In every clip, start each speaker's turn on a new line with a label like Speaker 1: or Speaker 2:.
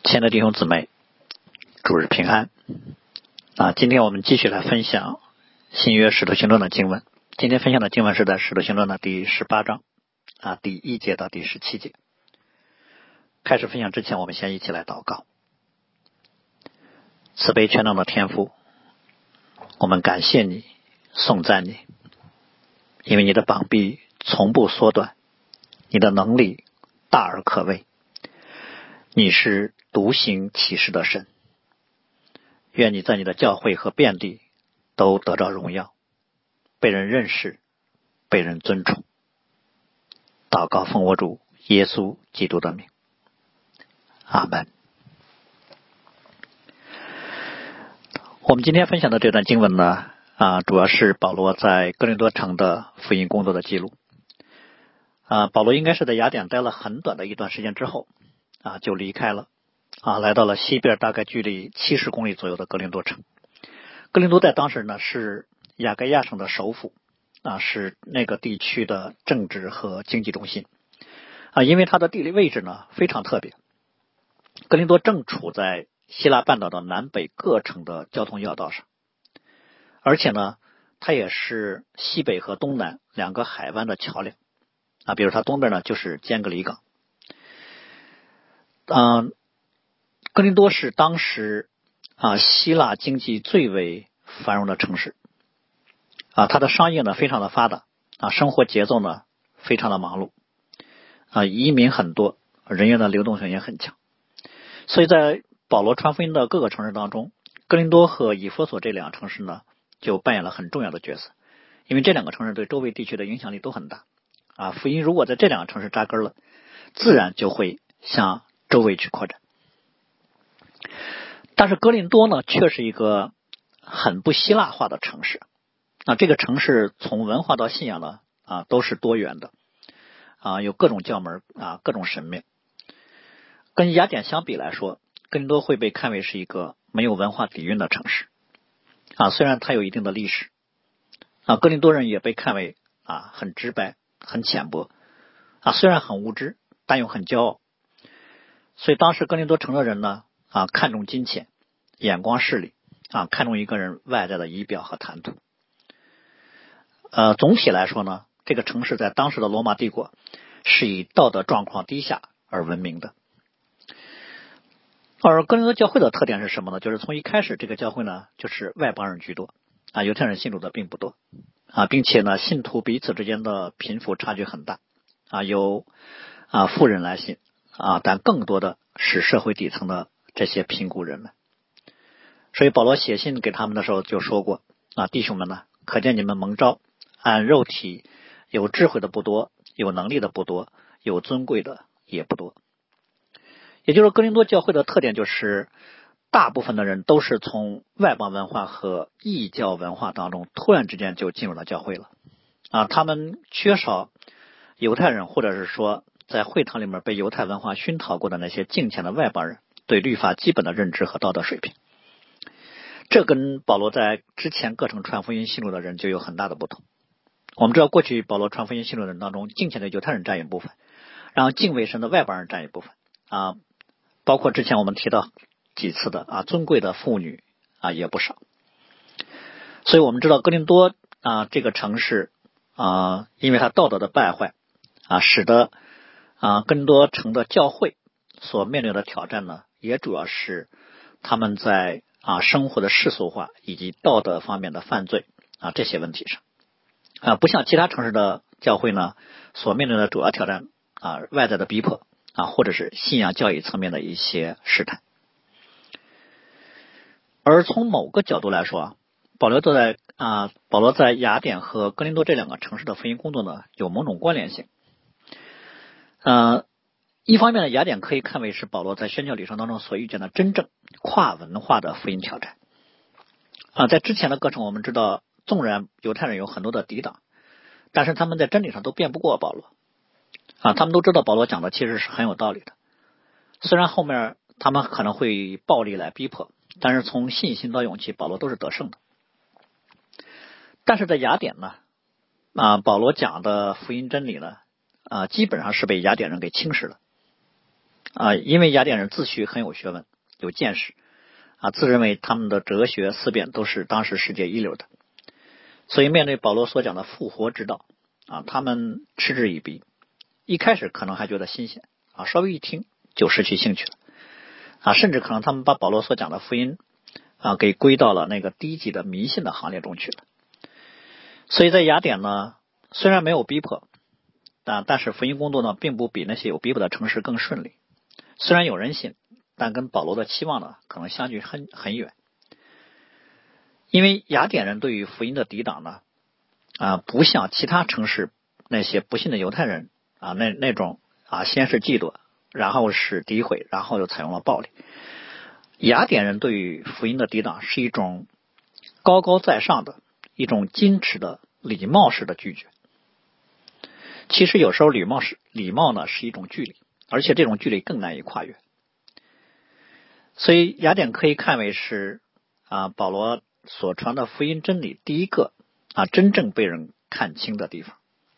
Speaker 1: 亲爱的弟兄姊妹，主日平安。今天我们继续来分享新约使徒行传的经文。今天分享的经文是在使徒行传的第18章第1节到第17节。开始分享之前，我们先一起来祷告。慈悲全能的天父，我们感谢你，颂赞你，因为你的膀臂从不缩短，你的能力大而可畏，你是独行其事的神。愿你在你的教会和遍地都得着荣耀，被人认识，被人尊崇。祷告奉我主耶稣基督的名，阿们。我们今天分享的这段经文呢，主要是保罗在哥林多城的福音工作的记录。保罗应该是在雅典待了很短的一段时间之后就离开了来到了西边大概距离70公里左右的哥林多城。哥林多在当时呢是亚该亚省的首府是那个地区的政治和经济中心因为它的地理位置呢非常特别。哥林多正处在希腊半岛的南北各城的交通要道上，而且呢它也是西北和东南两个海湾的桥梁比如它东边呢就是坚格里港。哥林多是当时希腊经济最为繁荣的城市它的商业呢非常的发达生活节奏呢非常的忙碌移民很多，人员的流动性也很强。所以在保罗传福音的各个城市当中，哥林多和以弗所这两个城市呢就扮演了很重要的角色，因为这两个城市对周围地区的影响力都很大福音如果在这两个城市扎根了，自然就会向周围去扩展。但是哥林多呢却是一个很不希腊化的城市这个城市从文化到信仰呢都是多元的有各种教门各种神庙。跟雅典相比来说，哥林多会被看为是一个没有文化底蕴的城市虽然它有一定的历史哥林多人也被看为很直白很浅薄虽然很无知，但又很骄傲。所以当时哥林多城的人呢看重金钱，眼光势力看重一个人外在的仪表和谈吐。总体来说呢，这个城市在当时的罗马帝国是以道德状况低下而闻名的。而哥林多教会的特点是什么呢？就是从一开始这个教会呢就是外邦人居多犹太人信主的并不多并且呢信徒彼此之间的贫富差距很大有富人来信但更多的是社会底层的这些贫苦人们。所以保罗写信给他们的时候就说过弟兄们呢，可见你们蒙召，按肉体有智慧的不多，有能力的不多，有尊贵的也不多。也就是哥林多教会的特点就是大部分的人都是从外邦文化和异教文化当中突然之间就进入了教会了他们缺少犹太人，或者是说在会堂里面被犹太文化熏陶过的那些敬虔的外邦人对律法基本的认知和道德水平。这跟保罗在之前各城传福音信主的人就有很大的不同。我们知道过去保罗传福音信主的人当中，敬虔的犹太人占一部分，然后敬畏神的外邦人占一部分包括之前我们提到几次的尊贵的妇女也不少。所以我们知道哥林多这个城市因为它道德的败坏使得哥林多城的教会所面临的挑战呢，也主要是他们在生活的世俗化以及道德方面的犯罪这些问题上不像其他城市的教会呢所面临的主要挑战外在的逼迫或者是信仰教育层面的一些试探。而从某个角度来说保罗在雅典和哥林多这两个城市的福音工作呢有某种关联性。一方面呢，雅典可以看为是保罗在宣教旅程当中所遇见的真正跨文化的福音挑战在之前的课程我们知道，纵然犹太人有很多的抵挡，但是他们在真理上都辩不过保罗他们都知道保罗讲的其实是很有道理的。虽然后面他们可能会以暴力来逼迫，但是从信心到勇气，保罗都是得胜的。但是在雅典呢保罗讲的福音真理呢基本上是被雅典人给轻视了因为雅典人自诩很有学问、有见识自认为他们的哲学思辨都是当时世界一流的，所以面对保罗所讲的复活之道他们嗤之以鼻。一开始可能还觉得新鲜稍微一听就失去兴趣了甚至可能他们把保罗所讲的福音给归到了那个低级的迷信的行列中去了。所以在雅典呢，虽然没有逼迫但是福音工作呢并不比那些有逼迫的城市更顺利。虽然有人信，但跟保罗的期望呢可能相距很远。因为雅典人对于福音的抵挡呢不像其他城市那些不信的犹太人那种先是嫉妒，然后是诋毁，然后又采用了暴力。雅典人对于福音的抵挡是一种高高在上的一种矜持的礼貌式的拒绝。其实有时候礼貌呢是一种距离，而且这种距离更难以跨越。所以雅典可以看为是保罗所传的福音真理第一个真正被人看清的地方。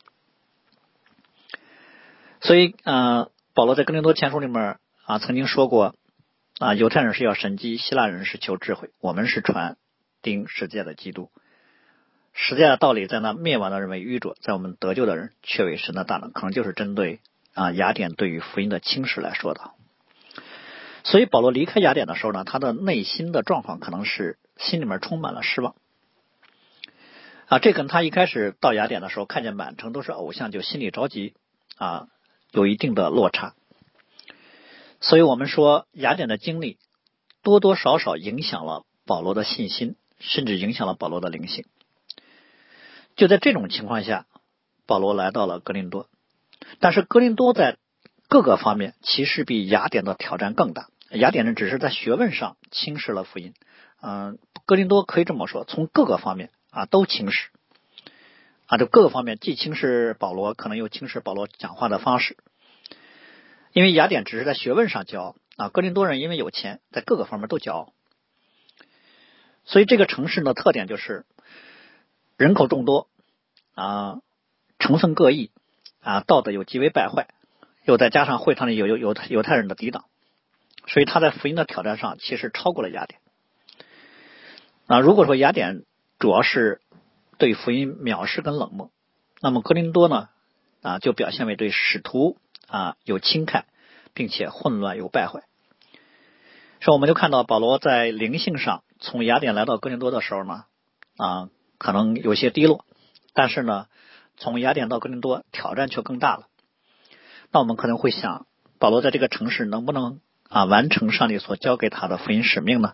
Speaker 1: 所以保罗在哥林多前书里面曾经说过犹太人是要神迹，希腊人是求智慧，我们是传钉十字架的基督。十字架的道理在那灭亡的人为愚拙，在我们得救的人却为神的大能，可能就是针对雅典对于福音的轻视来说的。所以保罗离开雅典的时候呢，他的内心的状况可能是心里面充满了失望这跟他一开始到雅典的时候看见满城都是偶像就心里着急有一定的落差。所以我们说雅典的经历多多少少影响了保罗的信心，甚至影响了保罗的灵性。就在这种情况下，保罗来到了哥林多，但是哥林多在各个方面其实比雅典的挑战更大。雅典人只是在学问上轻视了福音哥林多可以这么说，从各个方面都轻视就各个方面既轻视保罗，可能又轻视保罗讲话的方式。因为雅典只是在学问上骄傲哥林多人因为有钱，在各个方面都骄傲。所以这个城市的特点就是人口众多成分各异道德又极为败坏，又再加上会堂里有犹太人的抵挡，所以他在福音的挑战上其实超过了雅典如果说雅典主要是对福音藐视跟冷漠，那么哥林多呢就表现为对使徒有轻看，并且混乱又败坏。所以我们就看到保罗在灵性上从雅典来到哥林多的时候呢可能有些低落，但是呢从雅典到哥林多挑战却更大了。那我们可能会想，保罗在这个城市能不能完成上帝所交给他的福音使命呢？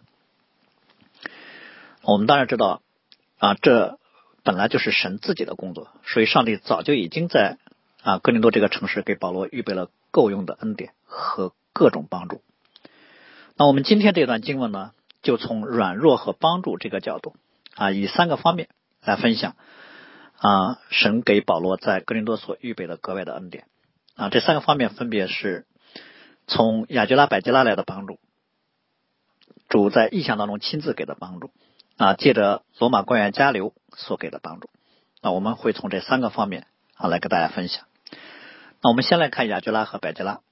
Speaker 1: 我们当然知道这本来就是神自己的工作，所以上帝早就已经在哥林多这个城市给保罗预备了够用的恩典和各种帮助。那我们今天这段经文呢，就从软弱和帮助这个角度以3个方面来分享神给保罗在哥林多所预备的格外的恩典这3个方面分别是从亚居拉、百基拉来的帮助，主在异象当中亲自给的帮助借着罗马官员加流所给的帮助。那我们会从这3个方面来跟大家分享。那我们先来看亚居拉和百基拉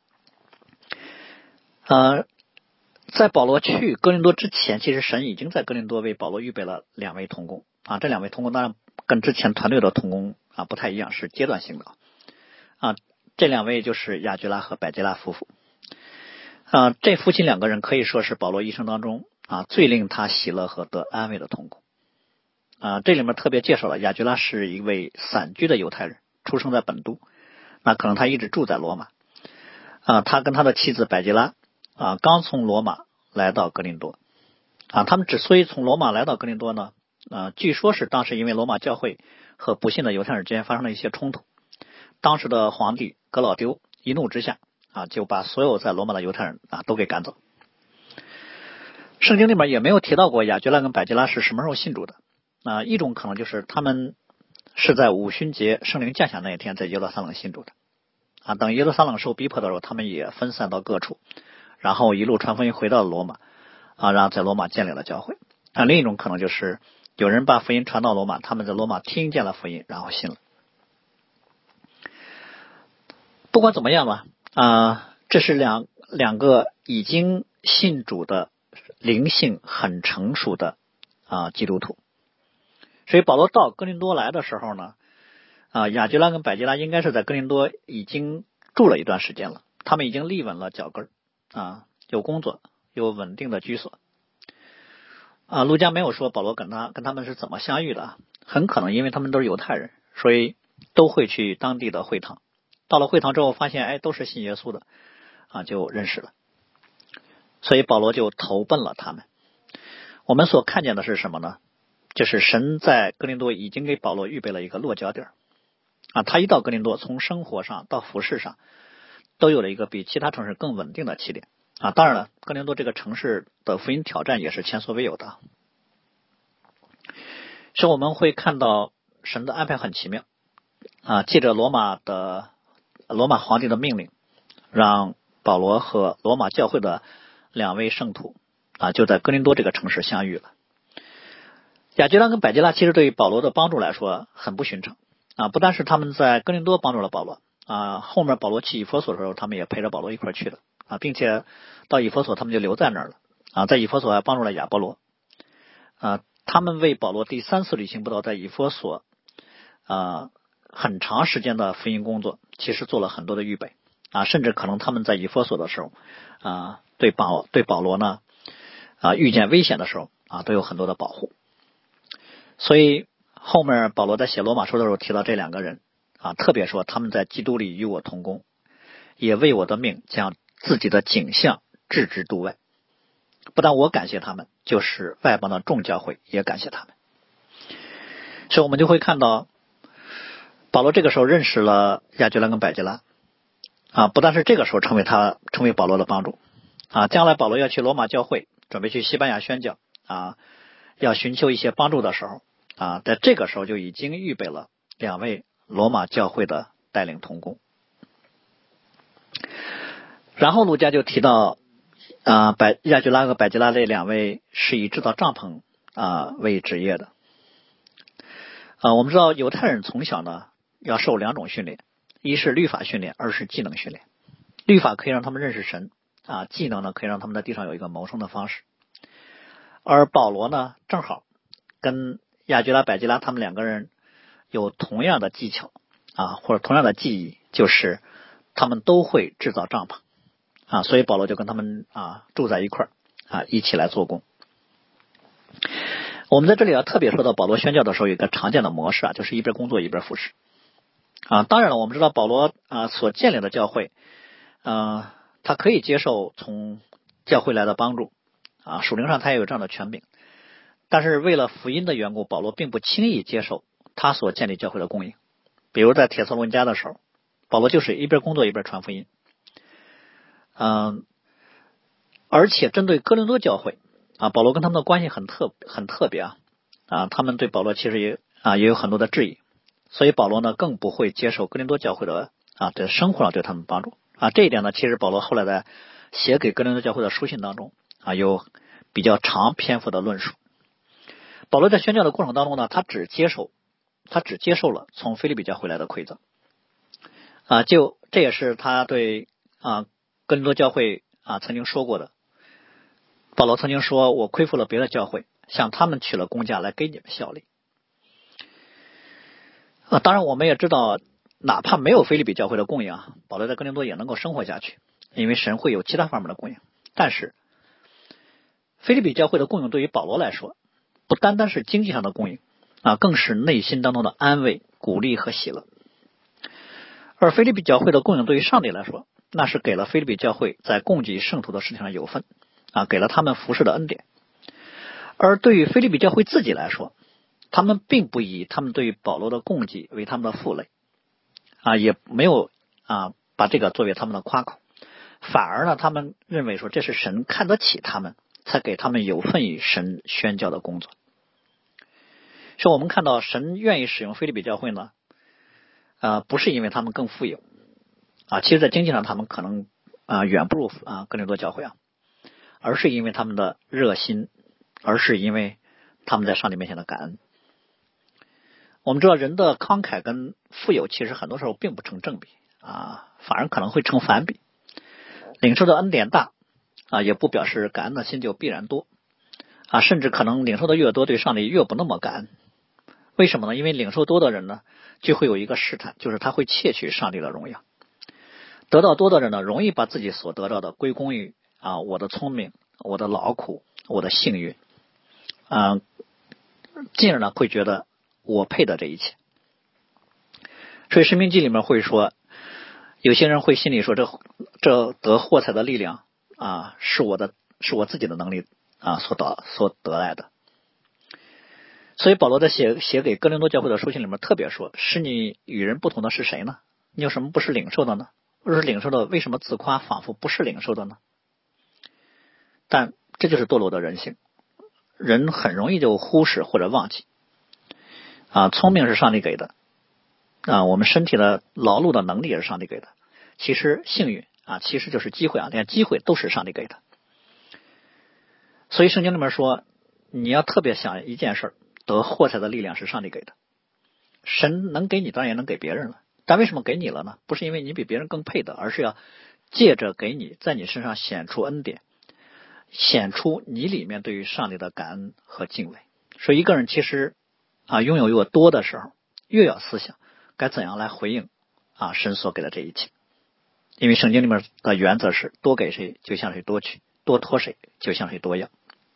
Speaker 1: 在保罗去哥林多之前，其实神已经在哥林多为保罗预备了2位同工这2位同工当然跟之前团队的同工不太一样，是阶段性的这2位就是亚居拉和百基拉夫妇这夫妻2个人可以说是保罗一生当中最令他喜乐和得安慰的同工这里面特别介绍了亚居拉是一位散居的犹太人，出生在本都，那可能他一直住在罗马他跟他的妻子百基拉刚从罗马来到哥林多他们之所以从罗马来到哥林多呢据说是当时因为罗马教会和不信的犹太人之间发生了一些冲突，当时的皇帝格老丢一怒之下就把所有在罗马的犹太人都给赶走。圣经里面也没有提到过亚居拉跟百基拉是什么时候信主的一种可能就是他们是在五旬节圣灵降下那一天在耶路撒冷信主的等耶路撒冷受逼迫的时候，他们也分散到各处，然后一路传福音回到罗马然后在罗马建立了教会另一种可能就是有人把福音传到罗马，他们在罗马听见了福音然后信了。不管怎么样吧这是两个已经信主的灵性很成熟的基督徒。所以保罗到哥林多来的时候呢，亚居拉跟百基拉应该是在哥林多已经住了一段时间了，他们已经立稳了脚跟有工作，有稳定的居所。路加没有说保罗跟他们是怎么相遇的，很可能因为他们都是犹太人，所以都会去当地的会堂。到了会堂之后发现都是信耶稣的就认识了，所以保罗就投奔了他们。我们所看见的是什么呢？就是神在哥林多已经给保罗预备了一个落脚点他一到哥林多，从生活上到服事上都有了一个比其他城市更稳定的起点当然了，哥林多这个城市的福音挑战也是前所未有的。所以我们会看到神的安排很奇妙借着罗马皇帝的命令，让保罗和罗马教会的两位圣徒就在哥林多这个城市相遇了。亚居拉跟百基拉其实对于保罗的帮助来说很不寻常不但是他们在哥林多帮助了保罗后面保罗去以弗所的时候，他们也陪着保罗一块去的并且到以弗所他们就留在那儿了在以弗所还帮助了亚波罗他们为保罗第3次旅行布道在以弗所很长时间的福音工作其实做了很多的预备甚至可能他们在以弗所的时候对保罗呢遇见危险的时候都有很多的保护。所以后面保罗在写罗马书的时候提到这两个人特别说他们在基督里与我同工，也为我的命将自己的景象置之度外。不但我感谢他们，就是外邦的众教会也感谢他们。所以我们就会看到保罗这个时候认识了亚居拉跟百基拉不但是这个时候成为保罗的帮助将来保罗要去罗马教会，准备去西班牙宣教要寻求一些帮助的时候在这个时候就已经预备了两位罗马教会的带领同工。然后路加就提到亚居拉和百基拉这两位是以制造帐篷为职业的我们知道犹太人从小呢要受2种训练，一是律法训练，二是技能训练。律法可以让他们认识神技能呢可以让他们在地上有一个谋生的方式。而保罗呢正好跟亚居拉百基拉他们两个人有同样的技巧或者同样的技艺，就是他们都会制造帐篷所以保罗就跟他们住在一块一起来做工。我们在这里要特别说到保罗宣教的时候有一个常见的模式就是一边工作一边服侍当然了，我们知道保罗所建立的教会他可以接受从教会来的帮助属灵上他也有这样的权柄，但是为了福音的缘故，保罗并不轻易接受他所建立教会的供应。比如在帖撒罗尼迦的时候，保罗就是一边工作一边传福音而且针对哥林多教会保罗跟他们的关系很特别他们对保罗其实也有很多的质疑，所以保罗呢更不会接受哥林多教会的在生活上对他们帮助这一点呢，其实保罗后来在写给哥林多教会的书信当中有比较长篇幅的论述。保罗在宣教的过程当中呢，他只接受了从腓立比教会来的馈赠这也是他对哥林多教会曾经说过的。保罗曾经说，我亏负了别的教会，向他们取了工价来给你们效力当然我们也知道，哪怕没有腓立比教会的供应保罗在哥林多也能够生活下去，因为神会有其他方面的供应。但是腓立比教会的供应对于保罗来说不单单是经济上的供应更是内心当中的安慰、鼓励和喜乐。而腓立比教会的供应对于上帝来说，那是给了腓立比教会在供给圣徒的事情上有份给了他们服侍的恩典。而对于腓立比教会自己来说，他们并不以他们对于保罗的供给为他们的负累也没有把这个作为他们的夸口，反而呢他们认为说这是神看得起他们，才给他们有份于神宣教的工作。所以我们看到神愿意使用腓立比教会呢不是因为他们更富有其实在经济上他们可能远不如哥林多教会而是因为他们的热心，而是因为他们在上帝面前的感恩。我们知道人的慷慨跟富有其实很多时候并不成正比反而可能会成反比领受的恩典大也不表示感恩的心就必然多甚至可能领受的越多，对上帝越不那么感恩。为什么呢？因为领受多的人呢，就会有一个试探，就是他会窃取上帝的荣耀。得到多的人呢，容易把自己所得到的归功于我的聪明、我的劳苦、我的幸运进而呢会觉得我配得这一切。所以申命记里面会说，有些人会心里说，这得获财的力量是我自己的能力所得来的。所以保罗在写给哥林多教会的书信里面特别说，使你与人不同的是谁呢？你有什么不是领受的呢？若是领受的，为什么自夸仿佛不是领受的呢？但这就是堕落的人性，人很容易就忽视或者忘记聪明是上帝给的我们身体的劳碌的能力也是上帝给的。其实幸运其实就是机会连机会都是上帝给的。所以圣经里面说，你要特别想一件事，得获财的力量是上帝给的。神能给你，当然也能给别人了，但为什么给你了呢？不是因为你比别人更配得，而是要借着给你，在你身上显出恩典，显出你里面对于上帝的感恩和敬畏。所以一个人其实拥有越多的时候，越要思想该怎样来回应神所给的这一切。因为圣经里面的原则是，多给谁就向谁多取，多托谁就向谁多要。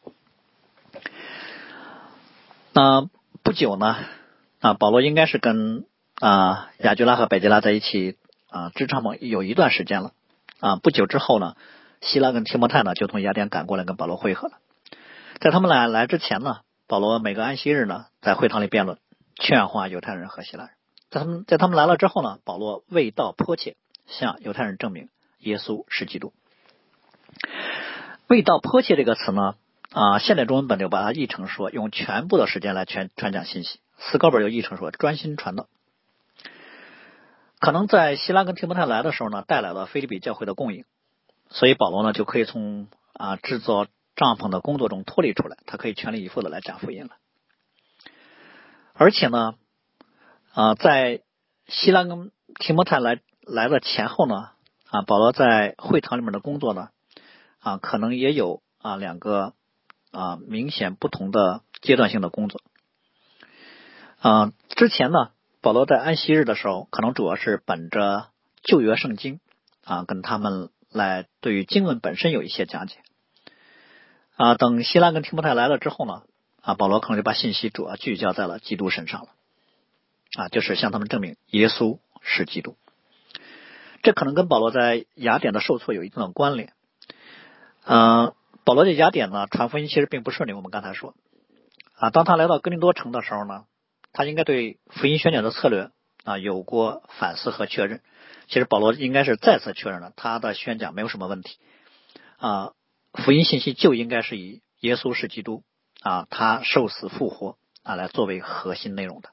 Speaker 1: 不久呢保罗应该是跟雅居拉和百基拉在一起支帐篷有一段时间了不久之后呢，希拉跟提摩太呢就从雅典赶过来跟保罗会合了。在他们来之前呢，保罗每个安息日呢在会堂里辩论，劝化犹太人和希腊人。在他们来了之后呢，保罗为道迫切，向犹太人证明耶稣是基督。为道迫切这个词呢现代中文本就把它译成说，用全部的时间来传讲信息。思高本又译成说，专心传道。可能在希拉跟提摩太来的时候呢，带来了腓立比教会的供应，所以保罗呢就可以从制作帐篷的工作中脱离出来，他可以全力以赴的来讲福音了。而且呢在希拉跟提摩太来的前后呢保罗在会堂里面的工作呢可能也有两个明显不同的阶段性的工作。之前呢，保罗在安息日的时候，可能主要是本着旧约圣经跟他们来对于经文本身有一些讲解。等希拉跟提摩太来了之后呢保罗可能就把信息主要聚焦在了基督身上了就是向他们证明耶稣是基督。这可能跟保罗在雅典的受挫有一定的关联。保罗在雅典呢传福音其实并不顺利，我们刚才说当他来到哥林多城的时候呢，他应该对福音宣讲的策略有过反思和确认。其实保罗应该是再次确认了他的宣讲没有什么问题福音信息就应该是以耶稣是基督他受死复活来作为核心内容的。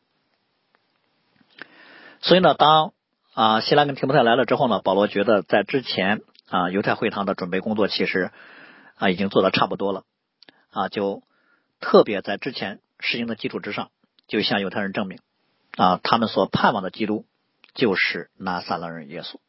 Speaker 1: 所以呢，当希拉跟提摩太来了之后呢，保罗觉得在之前犹太会堂的准备工作其实已经做得差不多了就特别在之前实行的基础之上，就向犹太人证明他们所盼望的基督就是拿撒勒人耶稣。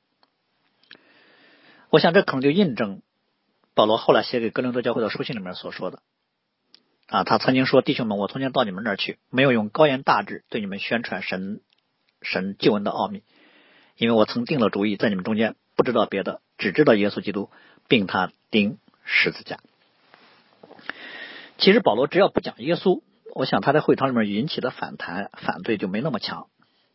Speaker 1: 我想这可能就印证保罗后来写给哥林多教会的书信里面所说的他曾经说，弟兄们，我从前到你们那儿去，没有用高言大志对你们宣传神救恩的奥秘，因为我曾定了主意，在你们中间不知道别的，只知道耶稣基督并他钉十字架。其实保罗只要不讲耶稣，我想他在会堂里面引起的反对就没那么强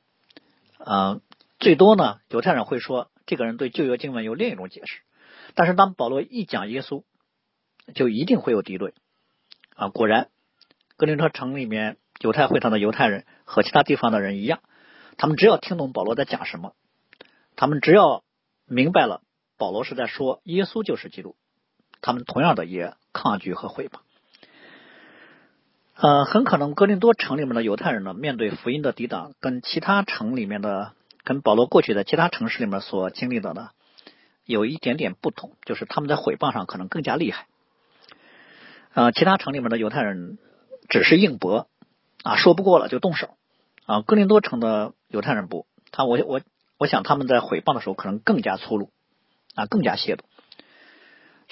Speaker 1: 最多呢犹太人会说这个人对旧约经文有另一种解释。但是当保罗一讲耶稣，就一定会有敌对果然哥林多城里面犹太会堂的犹太人和其他地方的人一样，他们只要听懂保罗在讲什么，他们只要明白了保罗是在说耶稣就是基督，他们同样的也抗拒和毁谤很可能哥林多城里面的犹太人呢，面对福音的抵挡跟其他城里面的跟保罗过去的其他城市里面所经历的呢有一点点不同，就是他们在毁谤上可能更加厉害其他城里面的犹太人只是硬搏说不过了就动手哥林多城的犹太人不我想他们在毁谤的时候可能更加粗鲁更加亵渎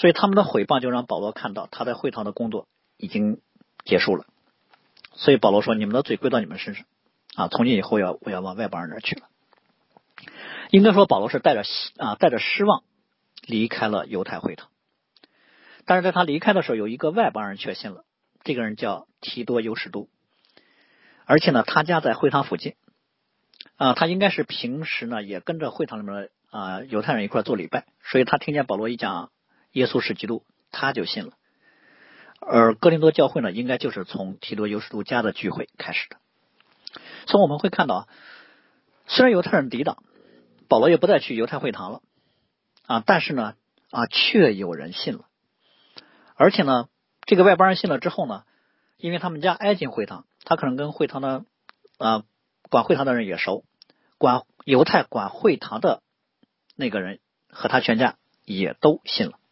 Speaker 1: 所以他们的毁谤就让保罗看到他在会堂的工作已经结束了。所以保罗说，你们的罪归到你们身上从今以后我要往外邦人那儿去了。应该说保罗是带着失望离开了犹太会堂。但是在他离开的时候，有一个外邦人却信了，这个人叫提多犹士都，而且呢他家在会堂附近他应该是平时呢也跟着会堂里面的犹太人一块做礼拜，所以他听见保罗一讲耶稣是基督，他就信了。而哥林多教会呢，应该就是从提多犹士都家的聚会开始的。所以我们会看到，虽然犹太人抵挡，保罗也不再去犹太会堂了但是呢却有人信了。而且呢这个外邦人信了之后呢，因为他们家挨近会堂，他可能跟会堂的管会堂的人也熟，犹太管会堂的那个人和他全家也都信了。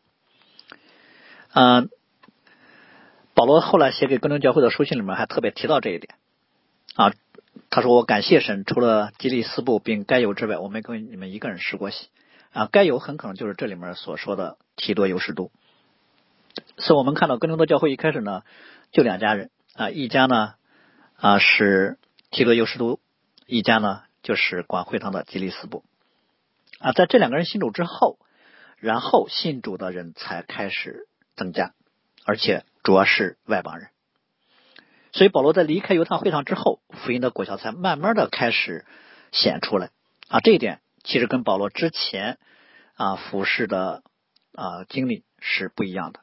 Speaker 1: 保罗后来写给哥林多教会的书信里面还特别提到这一点他说，我感谢神，除了基利斯布并该犹之外，我没跟你们一个人施过洗该犹很可能就是这里面所说的提多犹士都。所以我们看到哥林多教会一开始呢就两家人一家呢是提多犹士都，一家呢就是管会堂的基利斯布在这两个人信主之后，然后信主的人才开始增加，而且主要是外邦人。所以保罗在离开犹太会堂之后，福音的果效才慢慢的开始显出来这一点其实跟保罗之前服事的经历是不一样的。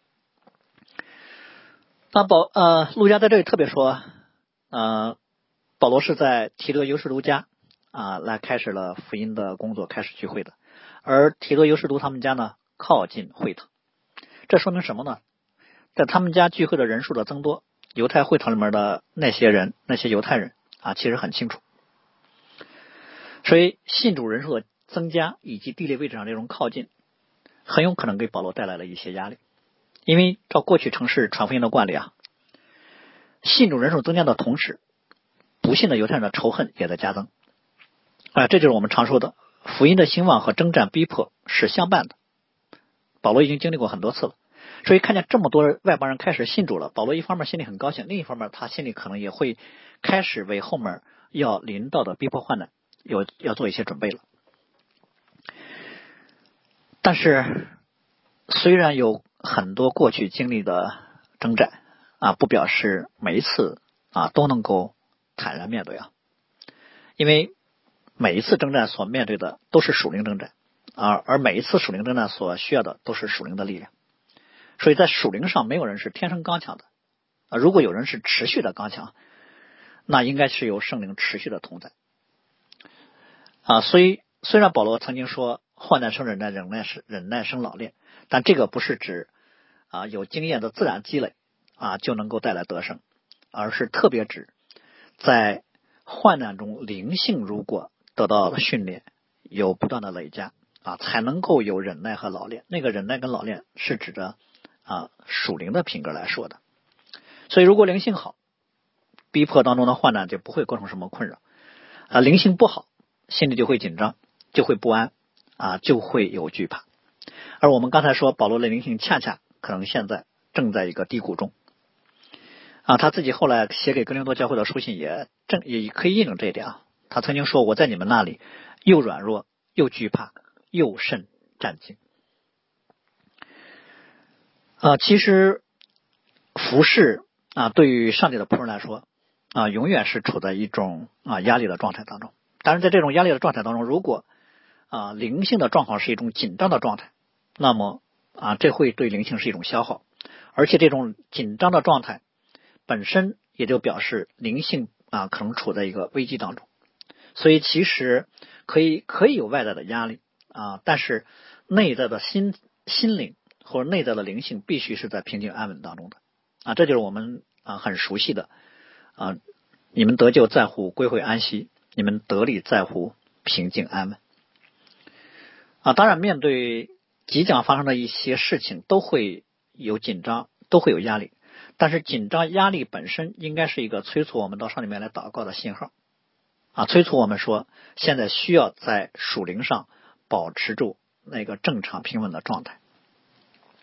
Speaker 1: 那路加在这里特别说保罗是在提多犹士都家来开始了福音的工作，开始聚会的。而提多犹士都他们家呢靠近会堂，这说明什么呢？在他们家聚会的人数的增多，犹太会堂里面的那些人，那些犹太人其实很清楚。所以信主人数的增加以及地理位置上这种靠近，很有可能给保罗带来了一些压力。因为照过去城市传福音的惯例信主人数增加的同时，不信的犹太人的仇恨也在加增这就是我们常说的福音的兴旺和征战逼迫是相伴的。保罗已经经历过很多次了，所以看见这么多外邦人开始信主了，保罗一方面心里很高兴，另一方面他心里可能也会开始为后面要临到的逼迫患难要做一些准备了。但是虽然有很多过去经历的征战不表示每一次都能够坦然面对因为每一次征战所面对的都是属灵征战而每一次属灵征战所需要的都是属灵的力量。所以在属灵上没有人是天生刚强的如果有人是持续的刚强，那应该是由圣灵持续的同在所以虽然保罗曾经说患难生忍耐，忍耐生老练，但这个不是指有经验的自然积累就能够带来得胜，而是特别指在患难中灵性如果得到了训练，有不断的累加才能够有忍耐和老练。那个忍耐跟老练是指着属灵的品格来说的。所以如果灵性好，逼迫当中的患难就不会构成什么困扰灵性不好，心里就会紧张，就会不安就会有惧怕。而我们刚才说保罗的灵性恰恰可能现在正在一个低谷中他自己后来写给哥林多教会的书信也可以印证这一点他曾经说，我在你们那里又软弱又惧怕又甚战惊其实服事对于上帝的仆人来说永远是处在一种压力的状态当中。当然在这种压力的状态当中，如果灵性的状况是一种紧张的状态，那么这会对灵性是一种消耗，而且这种紧张的状态本身也就表示灵性可能处在一个危机当中。所以其实可以有外在的压力但是内在的心灵或者内在的灵性必须是在平静安稳当中的这就是我们很熟悉的你们得救在乎归回安息，你们得力在乎平静安稳当然面对即将发生的一些事情都会有紧张，都会有压力，但是紧张压力本身应该是一个催促我们到上帝面来祷告的信号催促我们说现在需要在属灵上保持住那个正常平稳的状态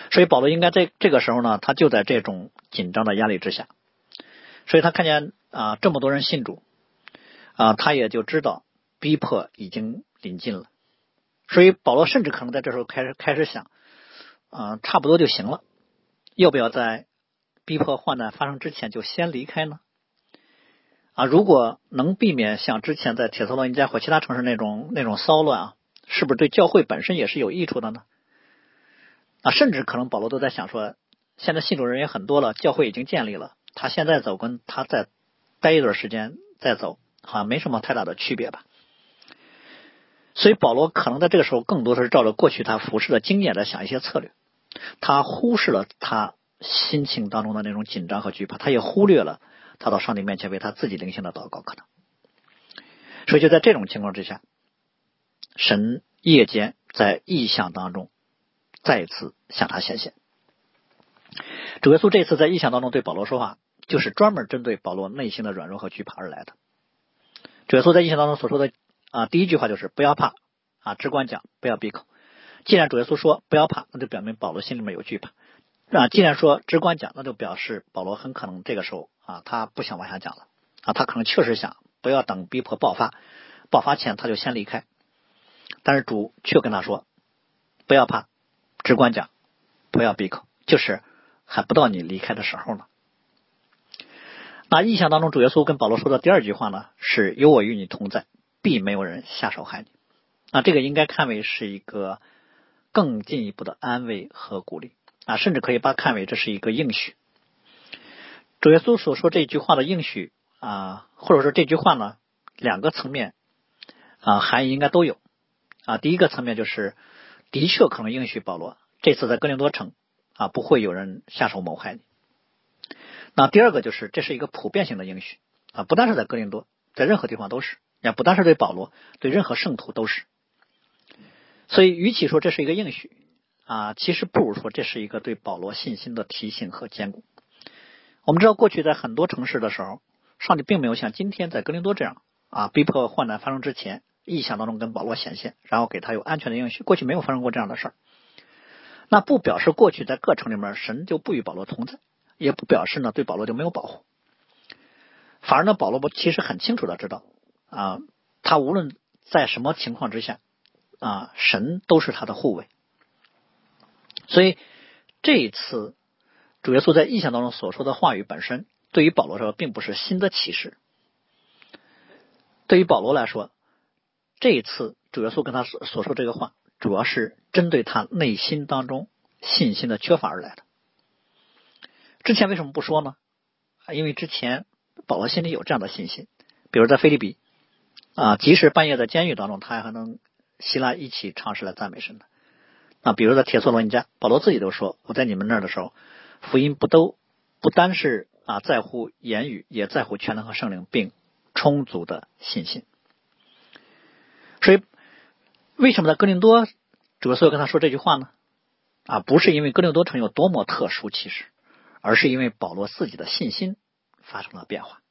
Speaker 1: 所以保罗应该在这个时候呢，他就在这种紧张的压力之下，所以他看见这么多人信主他也就知道逼迫已经临近了，所以保罗甚至可能在这时候开始想差不多就行了，要不要在逼迫患难发生之前就先离开呢？如果能避免像之前在帖撒罗尼迦或其他城市那种骚乱是不是对教会本身也是有益处的呢？甚至可能保罗都在想说，现在信主人也很多了，教会已经建立了，他现在走跟他再待一段时间再走好像没什么太大的区别吧。所以保罗可能在这个时候更多的是照着过去他服事的经验在想一些策略，他忽视了他心情当中的那种紧张和惧怕，他也忽略了他到上帝面前为他自己灵性的祷告可能。所以就在这种情况之下，神夜间在异象当中再次向他显现。主耶稣这次在异象当中对保罗说话，就是专门针对保罗内心的软弱和惧怕而来的。主耶稣在异象当中所说的第一句话就是不要怕只管讲，不要闭口。既然主耶稣说不要怕，那就表明保罗心里面有惧怕既然说只管讲，那就表示保罗很可能这个时候他不想往下讲了他可能确实想不要等逼迫爆发前他就先离开。但是主却跟他说不要怕，只管讲，不要闭口，就是还不到你离开的时候呢。那异象当中主耶稣跟保罗说的第二句话呢，是有我与你同在，必没有人下手害你。这个应该看为是一个更进一步的安慰和鼓励甚至可以把看为这是一个应许。主耶稣所说这句话的应许或者说这句话呢，两个层面含义应该都有第一个层面就是的确可能应许保罗这次在哥林多城不会有人下手谋害你。那第二个就是这是一个普遍性的应许不单是在哥林多，在任何地方都是，也不单是对保罗，对任何圣徒都是。所以与其说这是一个应许其实不如说这是一个对保罗信心的提醒和坚固。我们知道过去在很多城市的时候，上帝并没有像今天在哥林多这样逼迫患难发生之前异象当中跟保罗显现，然后给他有安全的应许，过去没有发生过这样的事儿。那不表示过去在各城里面神就不与保罗同在，也不表示呢对保罗就没有保护。反而呢保罗其实很清楚的知道他无论在什么情况之下神都是他的护卫。所以这一次主耶稣在异象当中所说的话语本身，对于保罗说并不是新的启示。对于保罗来说，这一次主耶稣跟他所说这个话，主要是针对他内心当中信心的缺乏而来的。之前为什么不说呢？因为之前保罗心里有这样的信心，比如在腓立比即使半夜在监狱当中，他还能希腊一起唱诗来赞美神的比如在帖撒罗尼迦，保罗自己都说，我在你们那儿的时候，福音不单是在乎言语，也在乎全能和圣灵，并充足的信心。所以为什么在哥林多主耶稣跟他说这句话呢？不是因为哥林多城有多么特殊其实，而是因为保罗自己的信心发生了变化。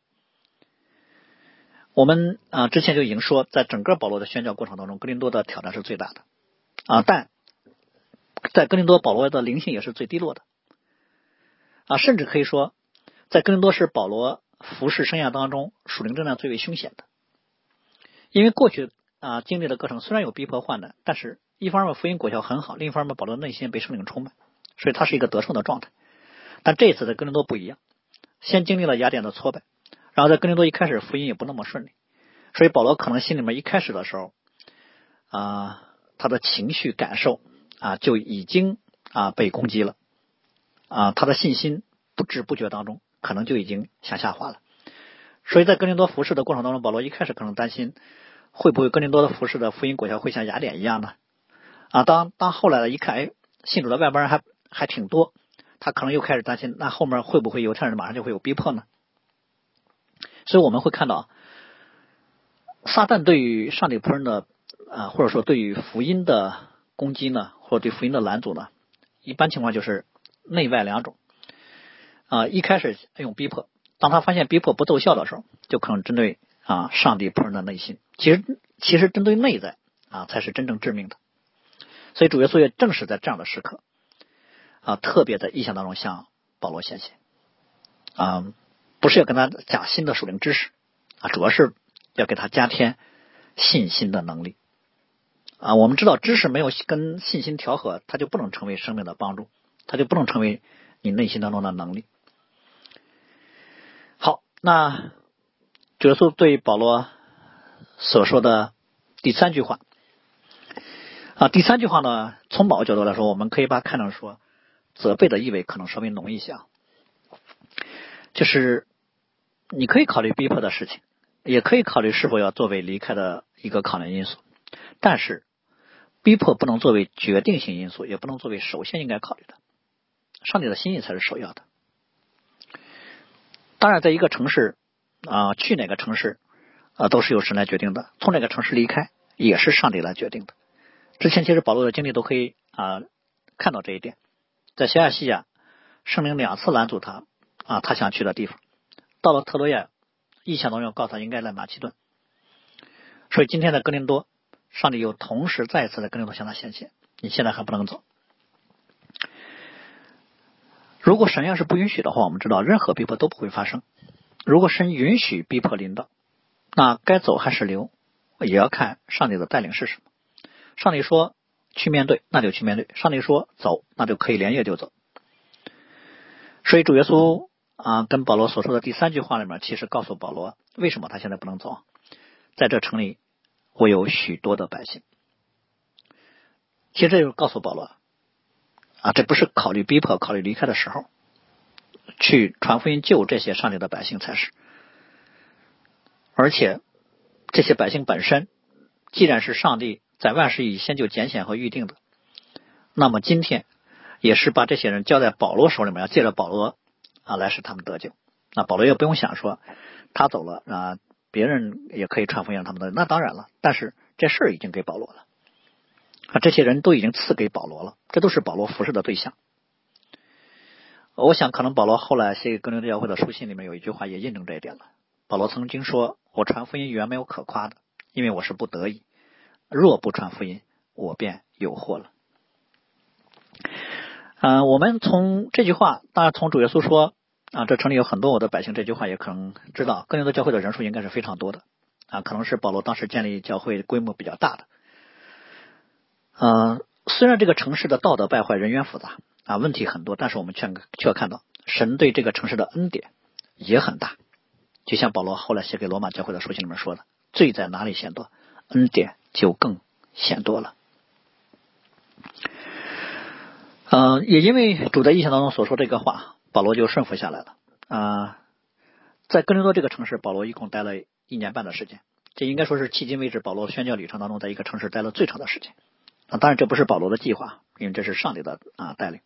Speaker 1: 我们之前就已经说，在整个保罗的宣教过程当中，哥林多的挑战是最大的但在哥林多保罗的灵性也是最低落的甚至可以说在哥林多是保罗服事生涯当中属灵征战最为凶险的。因为过去经历的过程虽然有逼迫患难，但是一方面福音果效很好，另一方面保罗内心被圣灵充满，所以他是一个得胜的状态。但这一次在哥林多不一样，先经历了雅典的挫败，然后在哥林多一开始福音也不那么顺利，所以保罗可能心里面一开始的时候他的情绪感受就已经被攻击了他的信心不知不觉当中可能就已经向下滑了。所以在哥林多服事的过程当中，保罗一开始可能担心会不会哥林多的服事的福音果效会像雅典一样呢当后来的一看信主的外邦人还挺多，他可能又开始担心，那后面会不会犹太人马上就会有逼迫呢？所以我们会看到撒旦对于上帝仆人的或者说对于福音的攻击呢，或者对福音的拦阻呢，一般情况就是内外两种一开始用逼迫，当他发现逼迫不奏效的时候，就可能针对上帝仆人的内心。其实针对内在才是真正致命的。所以主耶稣也正是在这样的时刻特别在异象当中向保罗显现不是要跟他讲新的属灵知识主要是要给他加添信心的能力我们知道知识没有跟信心调和，它就不能成为生命的帮助，它就不能成为你内心当中的能力。好，那主耶稣对保罗所说的第三句话第三句话呢，从某个角度来说，我们可以把它看成说责备的意味可能稍微浓一些就是你可以考虑逼迫的事情，也可以考虑是否要作为离开的一个考量因素，但是逼迫不能作为决定性因素，也不能作为首先应该考虑的，上帝的心意才是首要的。当然在一个城市去哪个城市都是由神来决定的，从哪个城市离开也是上帝来决定的。之前其实保罗的经历都可以看到这一点，在西亚细亚圣灵2次拦阻他他想去的地方，到了特罗亚异象中又告诉他应该来马其顿，所以今天在哥林多上帝又同时再一次在哥林多向他显现，你现在还不能走。如果神要是不允许的话，我们知道任何逼迫都不会发生。如果神允许逼迫临到，那该走还是留也要看上帝的带领是什么。上帝说去面对，那就去面对，上帝说走，那就可以连夜就走。所以主耶稣跟保罗所说的第三句话里面，其实告诉保罗为什么他现在不能走。在这城里我有许多的百姓。其实这就是告诉保罗这不是考虑逼迫考虑离开的时候，去传福音救这些上帝的百姓才是。而且这些百姓本身既然是上帝在万事以先就拣选和预定的，那么今天也是把这些人交在保罗手里面，要借着保罗来使他们得救。那保罗也不用想说他走了别人也可以传福音让他们得救，那当然了，但是这事儿已经给保罗了这些人都已经赐给保罗了，这都是保罗服侍的对象。我想可能保罗后来写给哥林多教会的书信里面有一句话也印证这一点了。保罗曾经说，我传福音原没有可夸的，因为我是不得已，若不传福音我便有祸了。我们从这句话，当然从主耶稣说这城里有很多我的百姓这句话也可能知道哥林多教会的人数应该是非常多的可能是保罗当时建立教会规模比较大的虽然这个城市的道德败坏人员复杂问题很多，但是我们却看到神对这个城市的恩典也很大。就像保罗后来写给罗马教会的书信里面说的，罪在哪里显多，恩典就更显多了。也因为主在异象当中所说这个话，保罗就顺服下来了在哥林多这个城市，保罗一共待了1年半的时间，这应该说是迄今为止保罗宣教旅程当中在一个城市待了最长的时间当然这不是保罗的计划，因为这是上帝的带领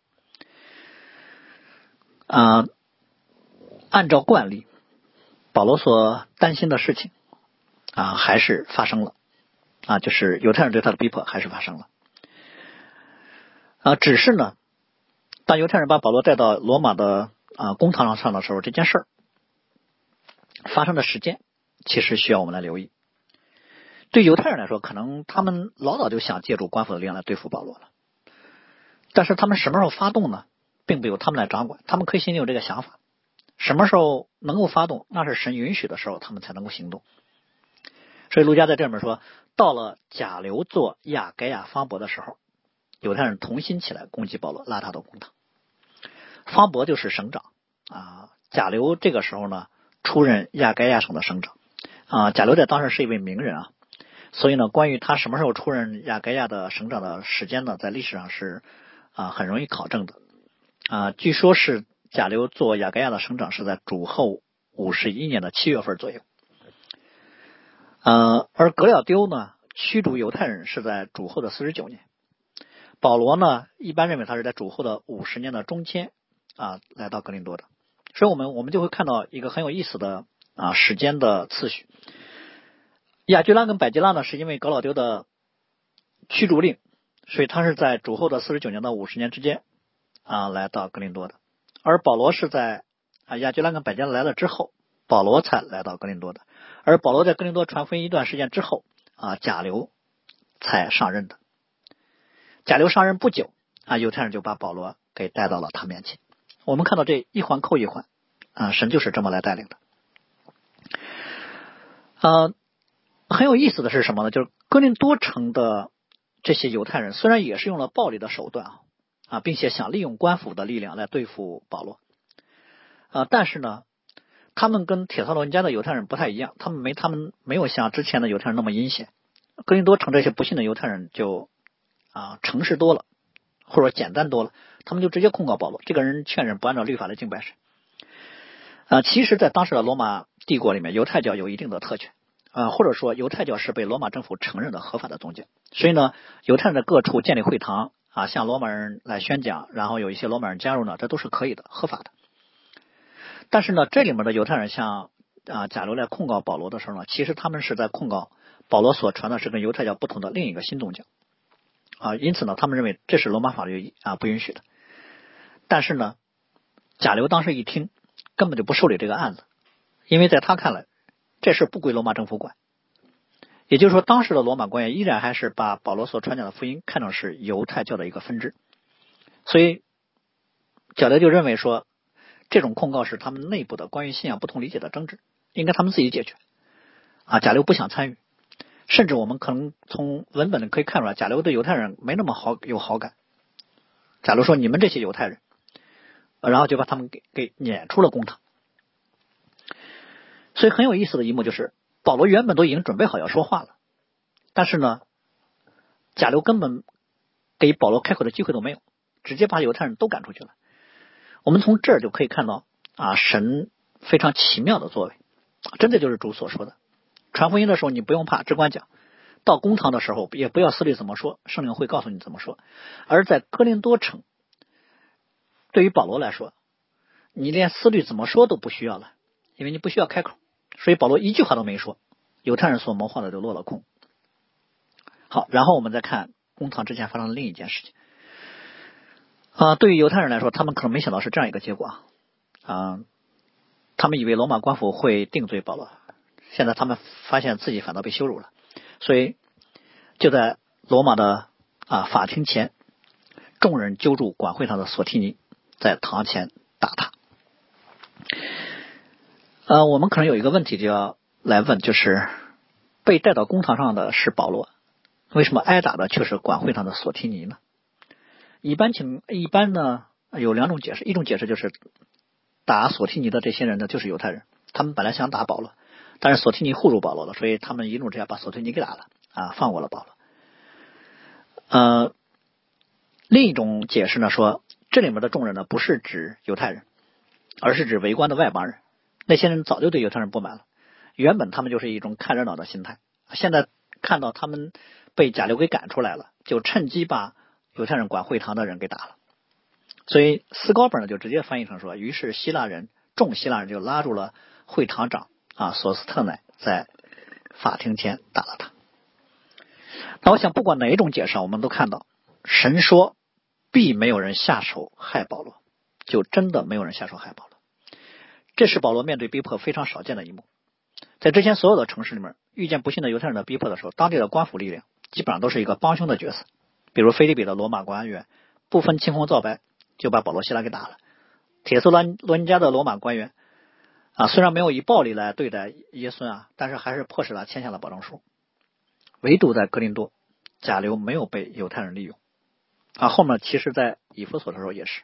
Speaker 1: 按照惯例，保罗所担心的事情还是发生了就是犹太人对他的逼迫还是发生了只是呢，当犹太人把保罗带到罗马的公堂上的时候，这件事儿发生的时间其实需要我们来留意。对犹太人来说，可能他们老早就想借助官府的力量来对付保罗了，但是他们什么时候发动呢，并不由他们来掌管，他们可以心里有这个想法，什么时候能够发动，那是神允许的时候他们才能够行动。所以路加在这里面说，到了甲流做亚该亚方伯的时候，犹太人同心起来攻击保罗，拉他到公堂。方伯就是省长甲流这个时候呢出任亚该亚省的省长甲流在当时是一位名人所以呢关于他什么时候出任亚该亚的省长的时间呢，在历史上是很容易考证的据说是甲流做亚该亚的省长是在主后51年的7月份左右而革了丢呢驱逐犹太人是在主后的49年，保罗呢一般认为他是在主后的50年的中间来到哥林多的。所以我们就会看到一个很有意思的时间的次序。亚居拉跟百基拉呢是因为革老丢的驱逐令，所以他是在主后的49年到50年之间来到哥林多的。而保罗是在亚居拉跟百基拉来了之后，保罗才来到哥林多的。而保罗在哥林多传福音一段时间之后甲流才上任的。甲流上任不久犹太人就把保罗给带到了他面前。我们看到这一环扣一环神就是这么来带领的。很有意思的是什么呢？就是哥林多城的这些犹太人虽然也是用了暴力的手段并且想利用官府的力量来对付保罗但是呢他们跟帖撒罗尼迦的犹太人不太一样，他们没有像之前的犹太人那么阴险。哥林多城这些不信的犹太人就诚实多了，或者简单多了，他们就直接控告保罗，这个人劝人不按照律法来敬拜神其实在当时的罗马帝国里面，犹太教有一定的特权或者说犹太教是被罗马政府承认的合法的宗教，所以呢犹太人在各处建立会堂向罗马人来宣讲，然后有一些罗马人加入呢，这都是可以的，合法的。但是呢这里面的犹太人像假如来控告保罗的时候呢，其实他们是在控告保罗所传的是跟犹太教不同的另一个新宗教因此呢他们认为这是罗马法律不允许的。但是呢贾流当时一听根本就不受理这个案子，因为在他看来这事不归罗马政府管，也就是说当时的罗马官员依然还是把保罗所传讲的福音看成是犹太教的一个分支，所以贾流就认为说这种控告是他们内部的关于信仰不同理解的争执，应该他们自己解决贾流不想参与，甚至我们可能从文本可以看出来贾流对犹太人没那么有好感。假如说你们这些犹太人然后就把他们给撵出了公堂。所以很有意思的一幕就是保罗原本都已经准备好要说话了，但是呢贾流根本给保罗开口的机会都没有，直接把犹太人都赶出去了。我们从这儿就可以看到神非常奇妙的作为，真的就是主所说的，传福音的时候你不用怕，只管讲，到公堂的时候也不要思虑怎么说，圣灵会告诉你怎么说。而在哥林多城对于保罗来说，你连思虑怎么说都不需要了，因为你不需要开口，所以保罗一句话都没说，犹太人所谋划的就落了空。好，然后我们再看公堂之前发生的另一件事情对于犹太人来说，他们可能没想到是这样一个结果他们以为罗马官府会定罪保罗，现在他们发现自己反倒被羞辱了，所以就在罗马的法庭前，众人揪住管会堂的索提尼，在堂前打他我们可能有一个问题就要来问，就是被带到公堂上的是保罗，为什么挨打的却是管会堂的索提尼呢？一般呢有两种解释，一种解释就是打索提尼的这些人呢就是犹太人，他们本来想打保罗，但是索提尼护住保罗了，所以他们一怒之下把索提尼给打了放过了保罗另一种解释呢说这里面的众人呢不是指犹太人，而是指围观的外邦人，那些人早就对犹太人不满了，原本他们就是一种看热闹的心态，现在看到他们被贾流给赶出来了，就趁机把犹太人管会堂的人给打了。所以斯高本呢就直接翻译成说，于是众希腊人就拉住了会堂长索斯特乃，在法庭前打了他。那我想不管哪一种解释我们都看到神说必没有人下手害保罗，就真的没有人下手害保罗。这是保罗面对逼迫非常少见的一幕。在之前所有的城市里面，遇见不幸的犹太人的逼迫的时候，当地的官府力量基本上都是一个帮凶的角色，比如腓立比的罗马官员不分青红皂白就把保罗希拉给打了，帖撒罗尼迦的罗马官员虽然没有以暴力来对待耶稣但是还是迫使他签下了保证书。唯独在哥林多，贾流没有被犹太人利用后面其实在以弗所的时候也是。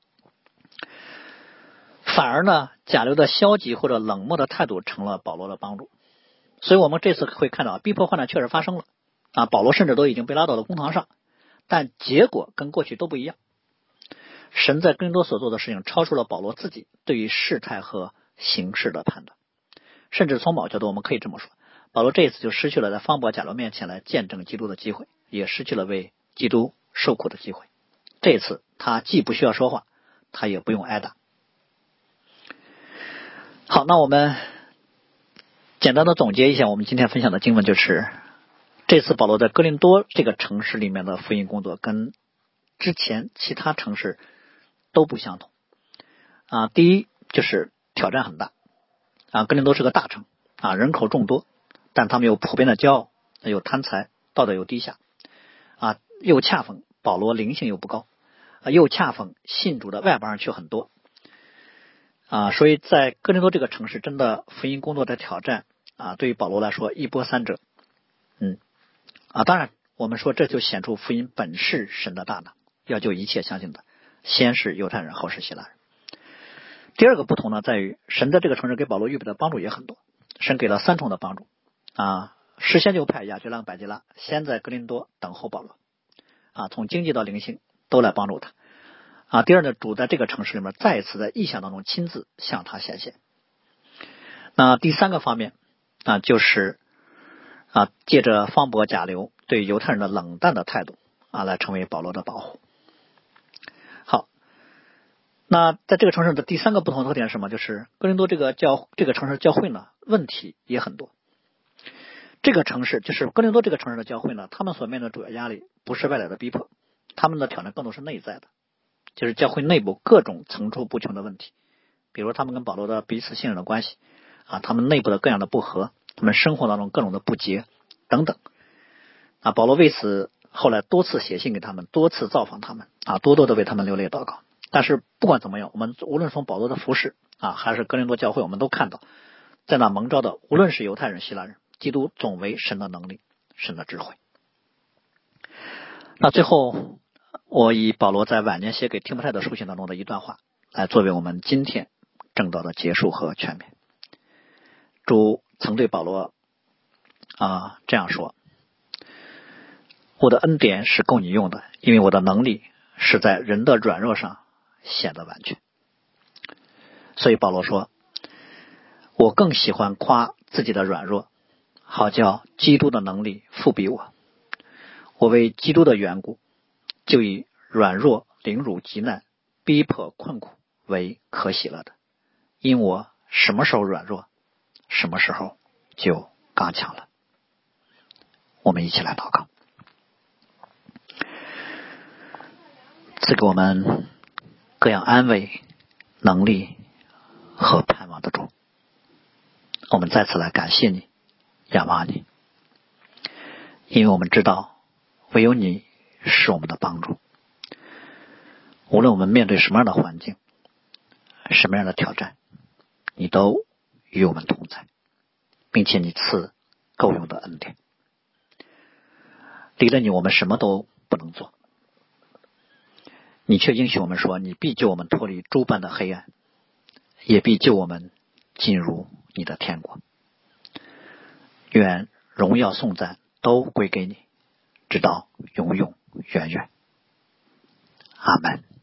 Speaker 1: 反而呢贾流的消极或者冷漠的态度成了保罗的帮助。所以我们这次会看到逼迫患难确实发生了保罗甚至都已经被拉到了公堂上，但结果跟过去都不一样。神在哥林多所做的事情超出了保罗自己对于事态和形势的判断，甚至从某角度我们可以这么说，保罗这一次就失去了在方伯贾流面前来见证基督的机会，也失去了为基督受苦的机会。这一次他既不需要说话，他也不用挨打。好，那我们简单的总结一下我们今天分享的经文，就是这次保罗在哥林多这个城市里面的福音工作跟之前其他城市都不相同第一就是挑战很大哥林多是个大城人口众多，但他们有普遍的骄傲，有贪财，道德又低下又恰逢保罗灵性又不高又恰逢信主的外邦人却很多所以在哥林多这个城市，真的福音工作的挑战对于保罗来说一波三折。当然我们说这就显出福音本是神的大能，要救一切相信的，先是犹太人，后是希腊人。第二个不同呢，在于神在这个城市给保罗预备的帮助也很多，神给了3重的帮助事先就派亚居拉、百基拉先在哥林多等候保罗从经济到灵性都来帮助他第二呢，主在这个城市里面再一次在异象当中亲自向他显现。那第3个方面就是借着方伯、甲流对犹太人的冷淡的态度来成为保罗的保护。好，那在这个城市的第3个不同的特点是什么？就是哥林多这个城市教会呢，问题也很多。这个城市就是哥林多这个城市的教会呢，他们所面对的主要压力不是外来的逼迫，他们的挑战更多是内在的，就是教会内部各种层出不穷的问题，比如他们跟保罗的彼此信任的关系他们内部的各样的不和，他们生活当中各种的不洁等等保罗为此后来多次写信给他们，多次造访他们多多的为他们流泪祷告。但是不管怎么样，我们无论从保罗的服事还是哥林多教会，我们都看到在那蒙召的无论是犹太人、希腊人，基督总为神的能力，神的智慧。那最后我以保罗在晚年写给提摩太的书信当中的一段话来作为我们今天正道的结束和劝勉。主曾对保罗这样说：我的恩典是够你用的，因为我的能力是在人的软弱上显得完全。所以保罗说，我更喜欢夸自己的软弱，好叫基督的能力复庇我。我为基督的缘故，就以软弱、凌辱、极难、逼迫、困苦为可喜乐的，因我什么时候软弱，什么时候就刚强了。我们一起来祷告。赐给我们各样安慰、能力和盼望的主，我们再次来感谢你，仰望你，因为我们知道唯有你是我们的帮助。无论我们面对什么样的环境，什么样的挑战，你都与我们同在，并且你赐够用的恩典。离了你，我们什么都不能做，你却应许我们说，你必救我们脱离诸般的黑暗，也必救我们进入你的天国。愿荣耀颂赞都归给你，直到永永远远。阿们。